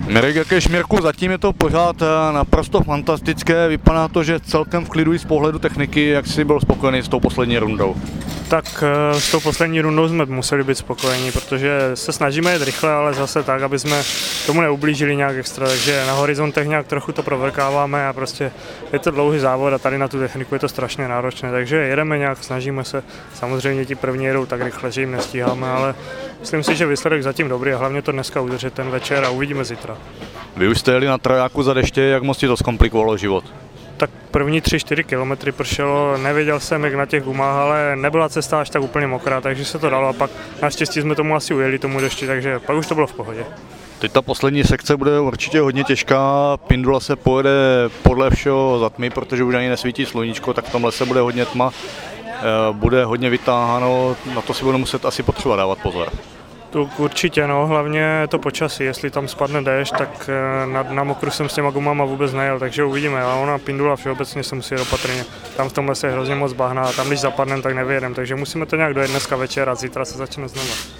Mirek Jakeš, Mirku, zatím je to pořád naprosto fantastické, vypadá to, že celkem v klidu i z pohledu techniky. Jak jsi byl spokojený s tou poslední rundou? Tak s tou poslední rundou jsme museli být spokojení, protože se snažíme jít rychle, ale zase tak, aby jsme tomu neublížili nějak extra, takže na horizontech nějak trochu to provrkáváme a prostě je to dlouhý závod a tady na tu techniku je to strašně náročné, takže jedeme nějak, snažíme se, samozřejmě ti první jedou tak rychle, že jim nestíháme, ale myslím si, že výsledek zatím dobrý a hlavně to dneska udržet ten večer a uvidíme zítra. Vy už jste jeli na trajáku za deště, jak moc ti to zkomplikovalo život? Tak první 3-4 kilometry pršelo, nevěděl jsem jak na těch gumách, ale nebyla cesta až tak úplně mokrá, takže se to dalo a pak naštěstí jsme tomu asi ujeli, tomu dešti, takže pak už to bylo v pohodě. Teď ta poslední sekce bude určitě hodně těžká, Pindula se pojede podle všeho za tmy, protože už ani nesvítí sluníčko, tak v tom lese bude hodně tma, bude hodně vytáháno, na to si bude muset asi potřeba dávat pozor. To určitě, no, hlavně to počasí, jestli tam spadne déšť, tak na mokru jsem s těma gumama vůbec nejel, takže uvidíme, ale ona Pindula všeobecně se musí jít opatrně, tam v tom lese je hrozně moc bahna a tam když zapadnem, tak nevyjedem, takže musíme to nějak dojet dneska večer a zítra se začne znova.